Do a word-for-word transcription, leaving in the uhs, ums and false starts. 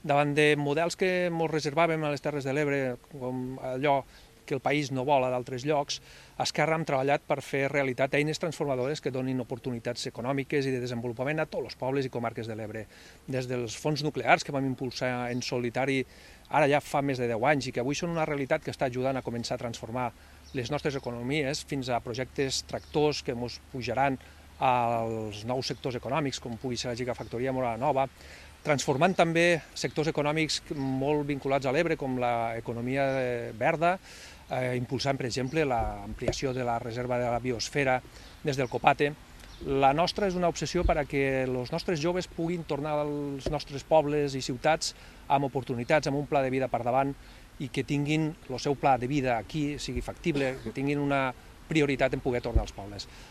Davant de models que ens reservàvem a les Terres de l'Ebre, com allò que el país no vol a d'altres llocs, a Esquerra hem treballat per fer realitat eines transformadores que donin oportunitats econòmiques i de desenvolupament a tots els pobles i comarques de l'Ebre. Des dels fons nuclears que vam impulsar en solitari ara ja fa més de deu anys i que avui són una realitat que està ajudant a començar a transformar les nostres economies, fins a projectes tractors que ens pujaran als nous sectors econòmics, com pugui ser la gigafactoria Móra la Nova, transformant també sectors econòmics molt vinculats a l'Ebre, com l'economia verda, eh, impulsant, per exemple, l'ampliació de la reserva de la biosfera des del Copate. La nostra és una obsessió perquè els nostres joves puguin tornar als nostres pobles i ciutats amb oportunitats, amb un pla de vida per davant i que tinguin el seu pla de vida aquí, sigui factible, que tinguin una prioritat en poder tornar als pobles.